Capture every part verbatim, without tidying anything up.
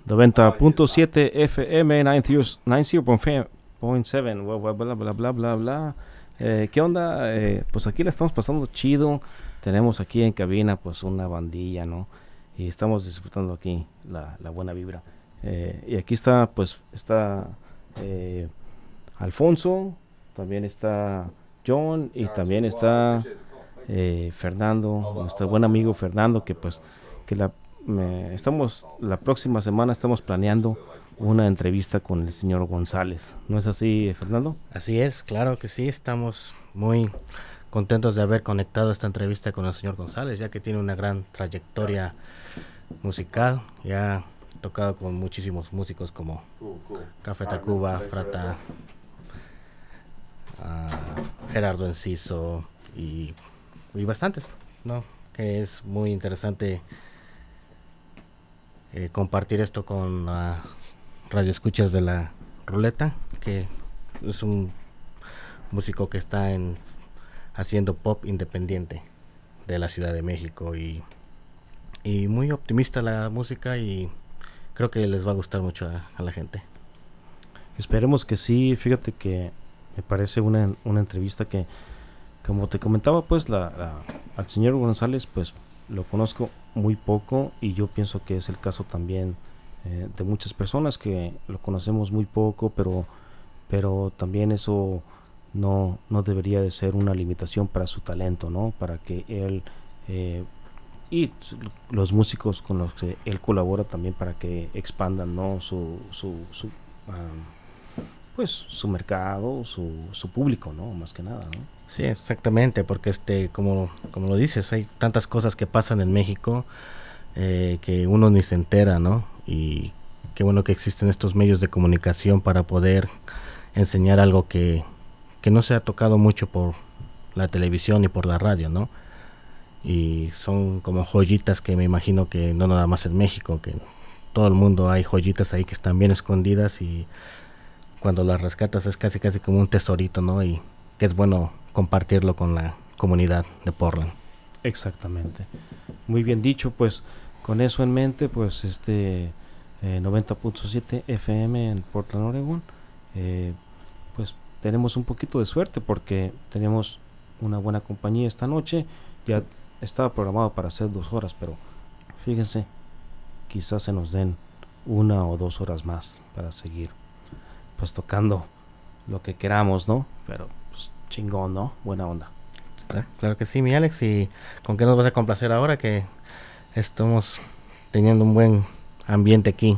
noventa punto siete F M, noventa punto siete, bla, bla, bla, bla, bla, bla, bla. Eh, ¿Qué onda? Eh, pues aquí la estamos pasando chido. Tenemos aquí en cabina pues una bandilla, ¿no? Y estamos disfrutando aquí la, la buena vibra. Eh, y aquí está, pues, está eh, Alfonso, también está John y también está eh, Fernando, nuestro buen amigo Fernando, que pues, que la, me, estamos, la próxima semana estamos planeando una entrevista con el señor González. ¿No es así, Fernando? Así es, claro que sí, estamos muy contentos de haber conectado esta entrevista con el señor González, ya que tiene una gran trayectoria musical, ya ha tocado con muchísimos músicos como Café Tacuba, Frata, uh, Gerardo Enciso y, y bastantes, ¿no? Que es muy interesante eh, compartir esto con la radio escuchas de la Ruleta, que es un músico que está en haciendo pop independiente de la Ciudad de México y, y muy optimista la música y creo que les va a gustar mucho a, a la gente. Esperemos que sí. Fíjate que me parece una, una entrevista que, como te comentaba, pues la, la, al señor González pues lo conozco muy poco y yo pienso que es el caso también eh, de muchas personas que lo conocemos muy poco, pero pero también eso no, no debería de ser una limitación para su talento, ¿no? Para que él eh, y los músicos con los que él colabora también para que expandan, ¿no? Su, su, su um, pues su mercado, su, su público, ¿no? Más que nada, ¿no? Sí, exactamente, porque este, como, como lo dices, hay tantas cosas que pasan en México eh, que uno ni se entera, ¿no? Y qué bueno que existen estos medios de comunicación para poder enseñar algo que, que no se ha tocado mucho por la televisión y por la radio, ¿no? Y son como joyitas que me imagino que no nada más en México, que en todo el mundo hay joyitas ahí que están bien escondidas y cuando las rescatas es casi casi como un tesorito, ¿no? Y que es bueno compartirlo con la comunidad de Portland. Exactamente. Muy bien dicho, pues con eso en mente, pues este eh, noventa punto siete F M en Portland, Oregon. Eh, pues tenemos un poquito de suerte porque tenemos una buena compañía esta noche. Ya estaba programado para hacer dos horas, pero fíjense, quizás se nos den una o dos horas más para seguir pues tocando lo que queramos, ¿no? Pero pues chingón, ¿no? Buena onda. Claro que sí, mi Alex. ¿Y con qué nos vas a complacer ahora que estamos teniendo un buen ambiente aquí?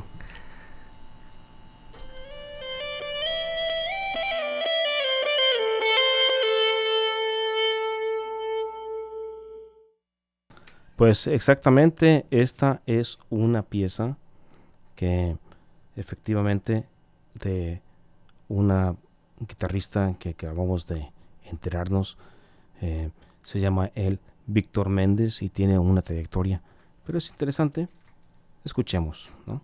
Pues exactamente, esta es una pieza que efectivamente de una guitarrista que acabamos de enterarnos, eh, se llama él Víctor Méndez y tiene una trayectoria, pero es interesante. Escuchemos, ¿no?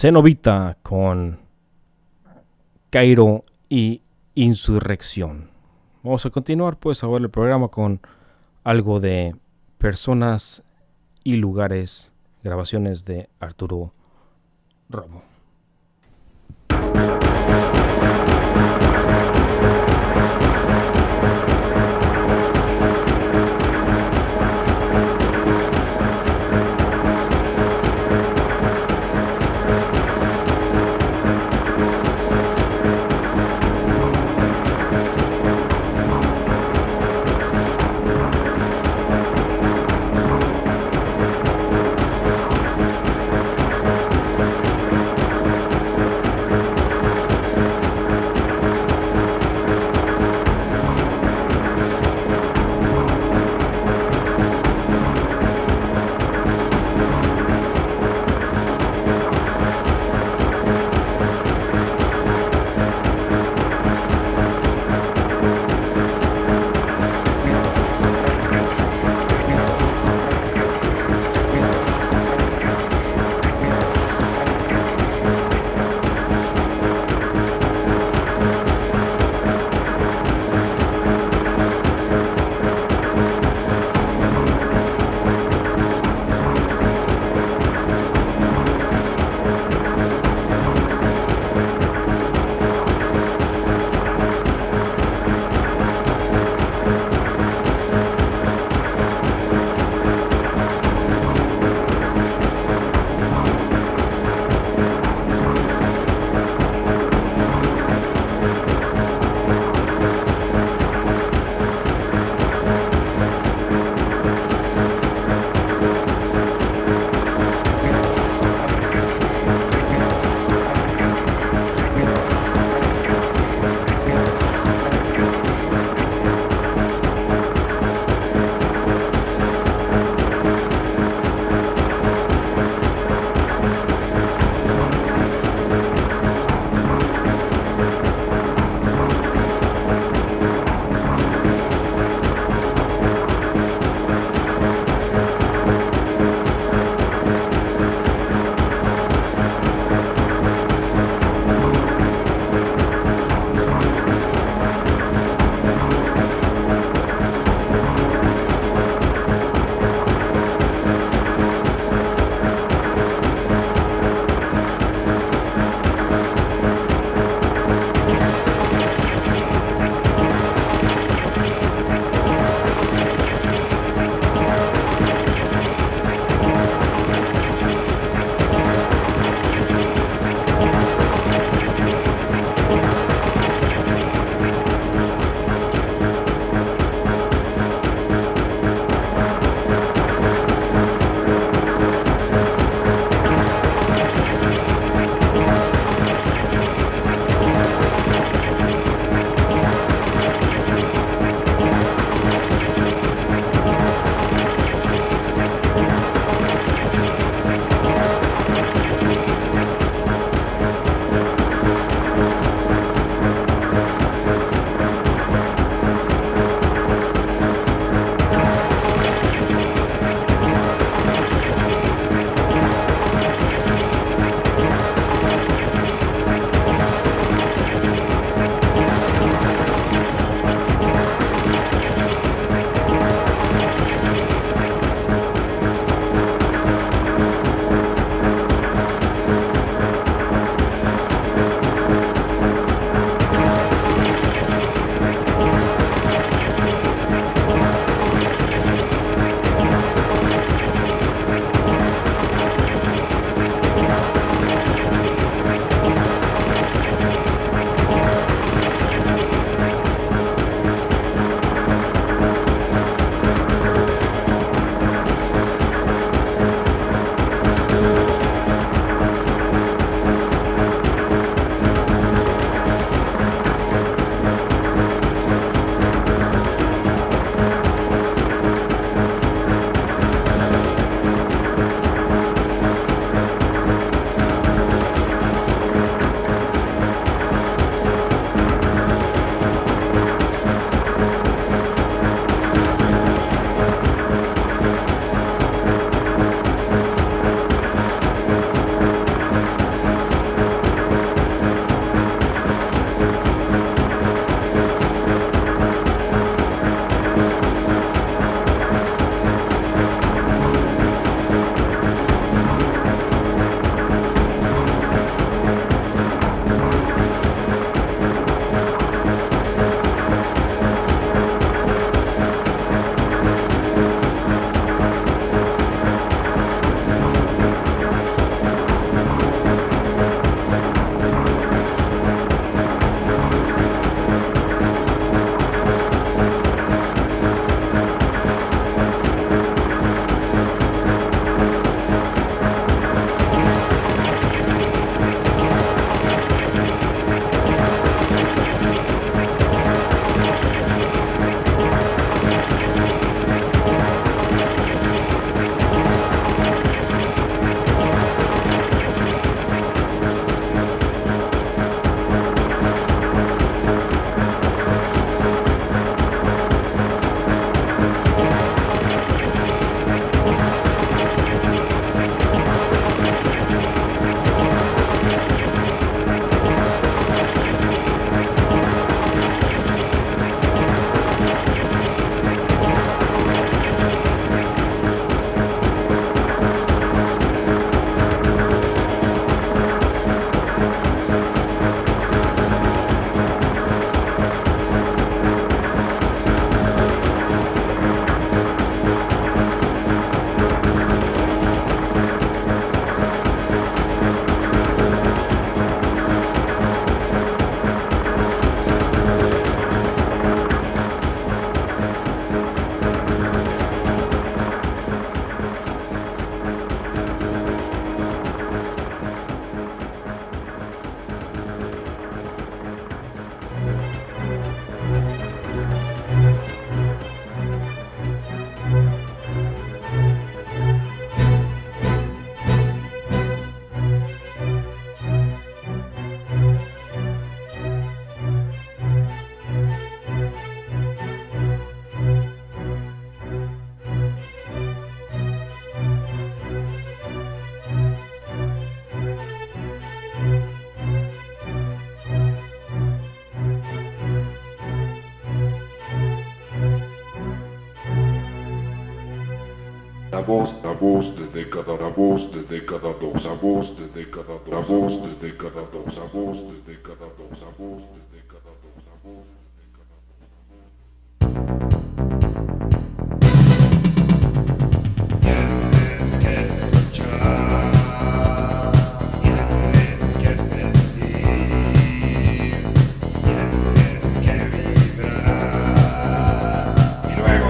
Cenobita con Cairo y Insurrección. Vamos a continuar pues a ver el programa con algo de personas y lugares, grabaciones de Arturo Romo. La voz, la voz de década, la voz de década dos, la voz de década dos, la voz de década dos, la voz de década dos, la voz de década dos, la voz de década dos. Tienes que escuchar, tienes que sentir, tienes que vibrar y luego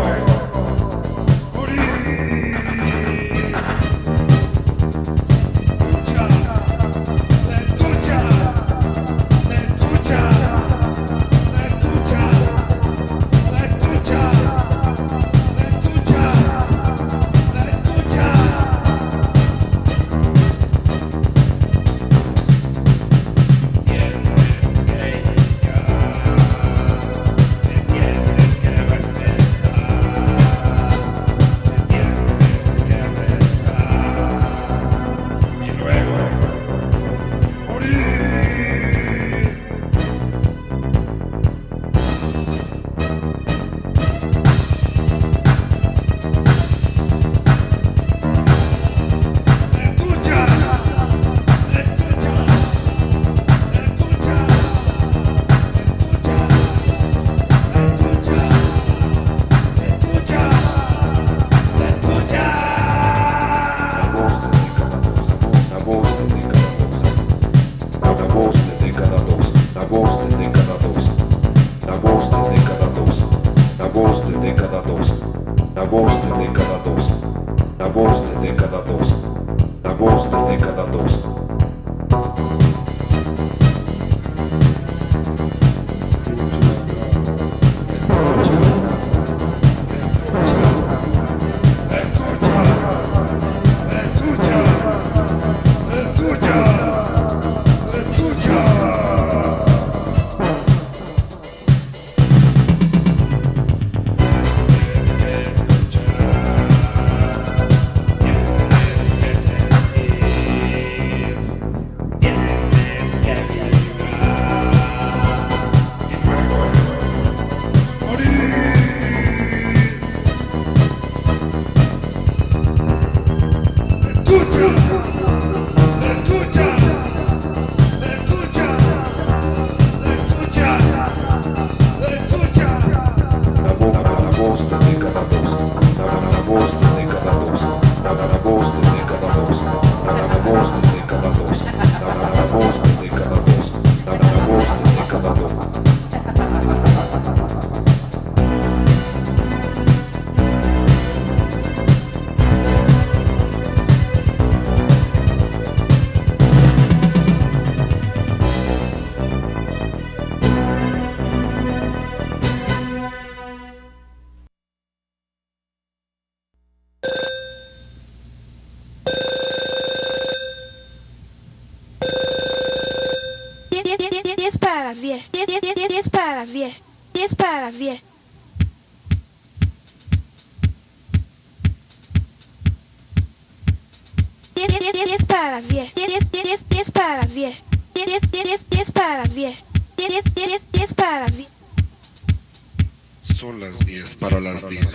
Son las diez para las diez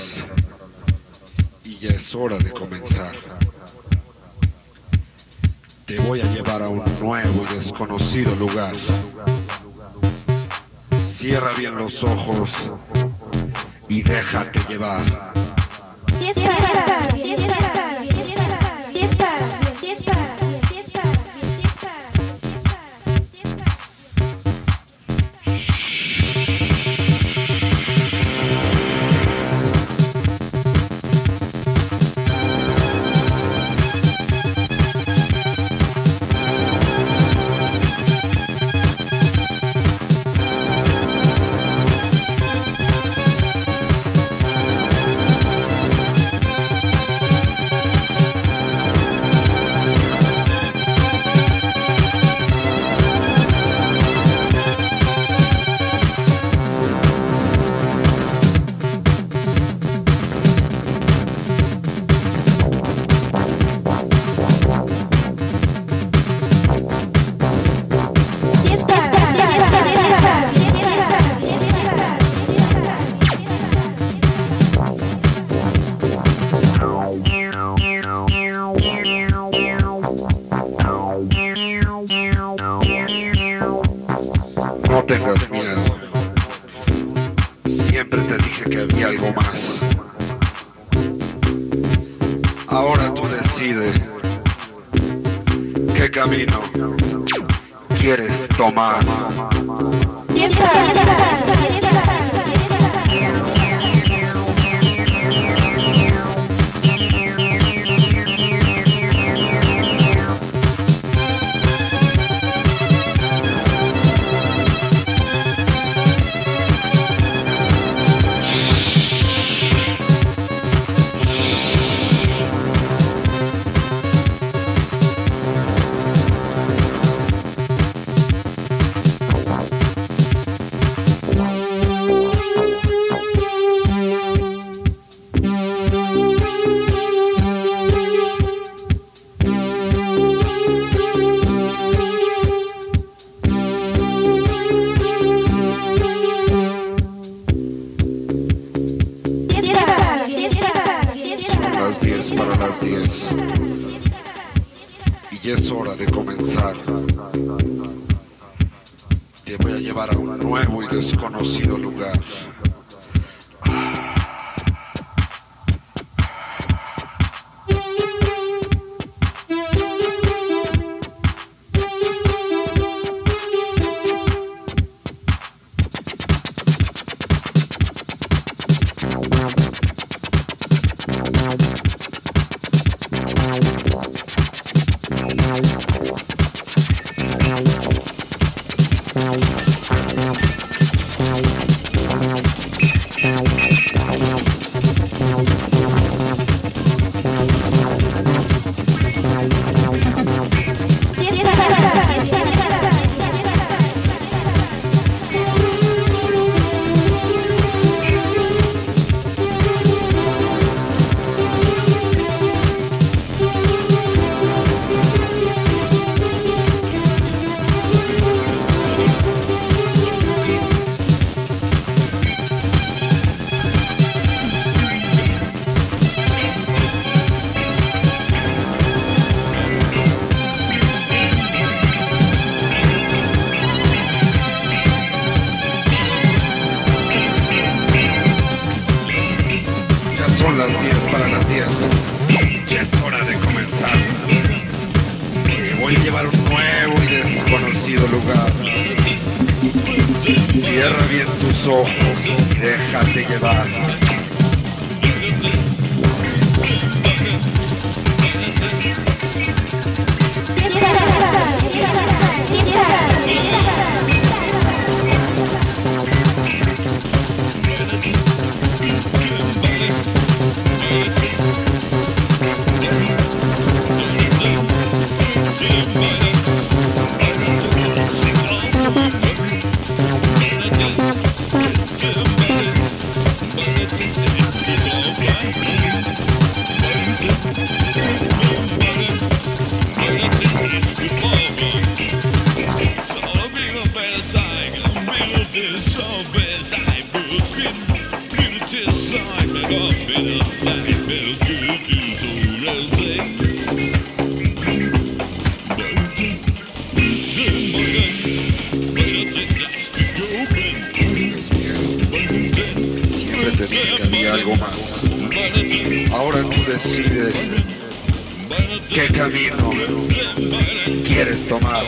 y ya es hora de comenzar. Te voy a llevar a un nuevo y desconocido lugar. Cierra bien los ojos y déjate llevar. diez para diez para diez para diez para tengas miedo. Siempre te dije que había algo más. Ahora tú decides qué camino quieres tomar. Para las diez y es hora de comenzar. Te voy a llevar a un nuevo y desconocido lugar. Las diez para las diez. Ya es hora de comenzar. Te voy a llevar a un nuevo y desconocido lugar. Cierra bien tus ojos y déjate llevar. Algo más. Ahora tú decides qué camino quieres tomar.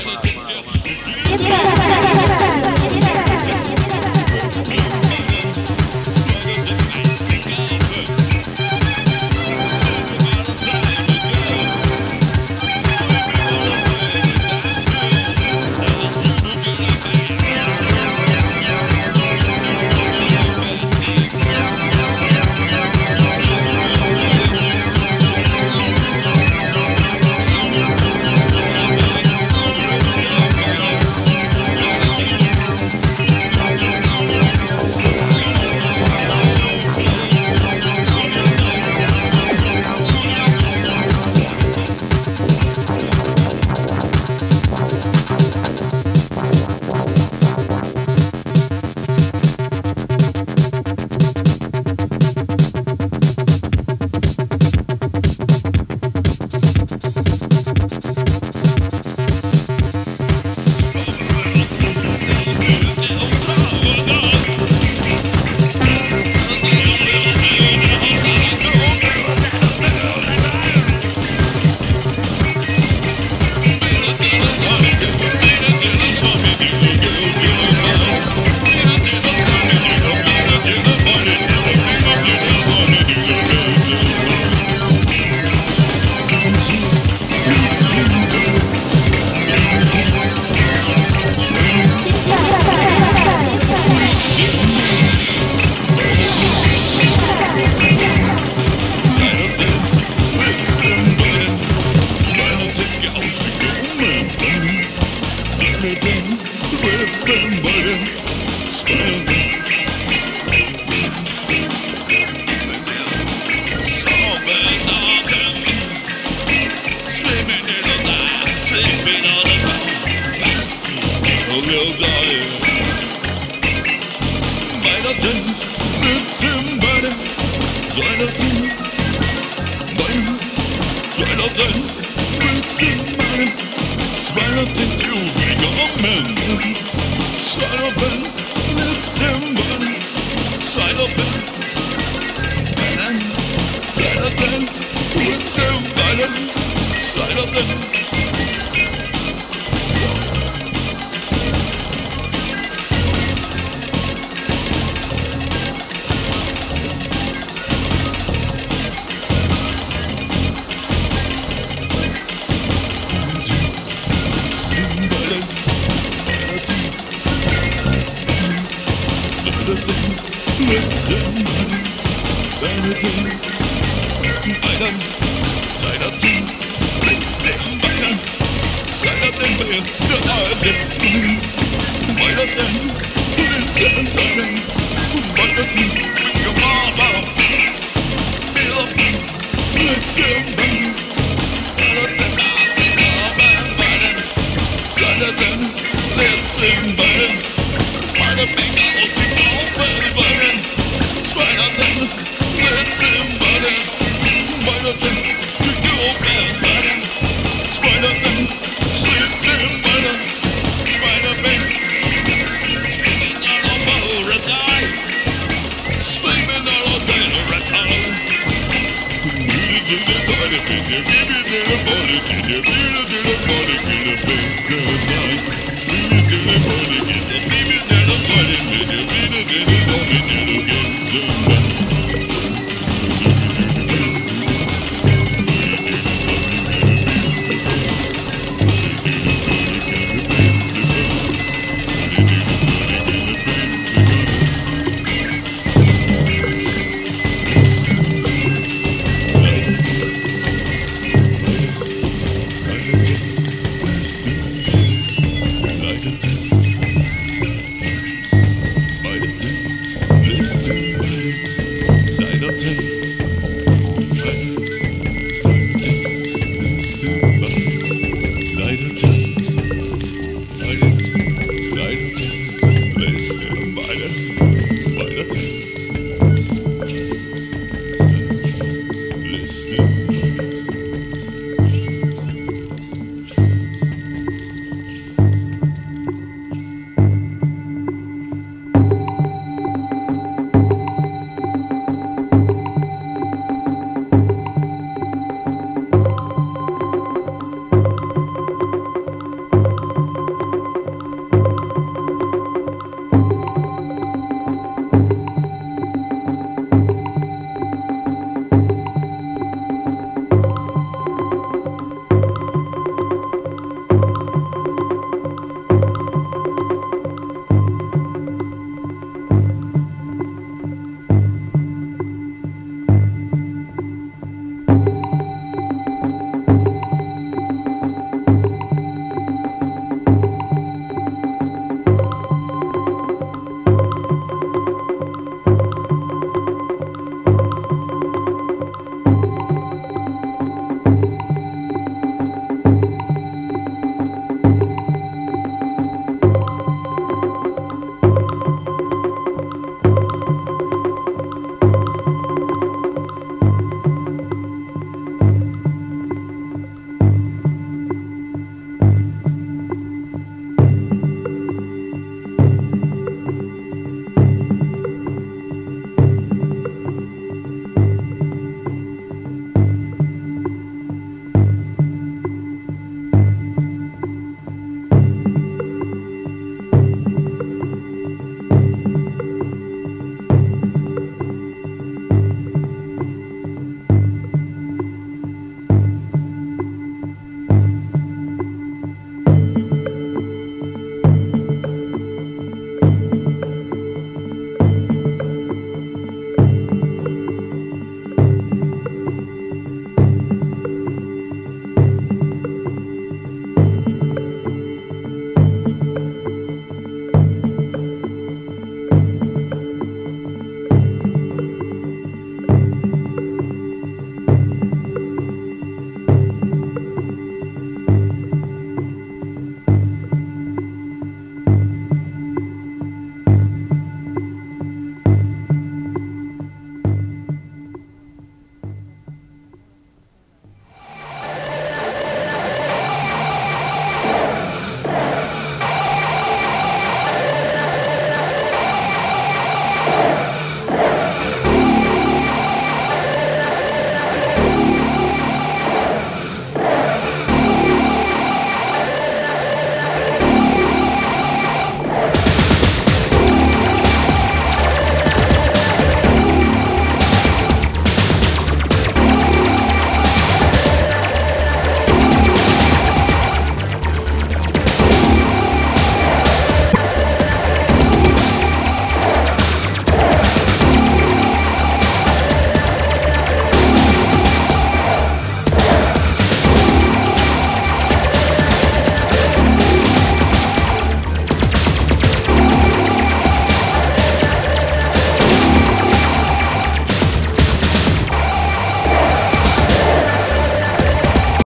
Get the baby, get the body, get the baby, get the body, get the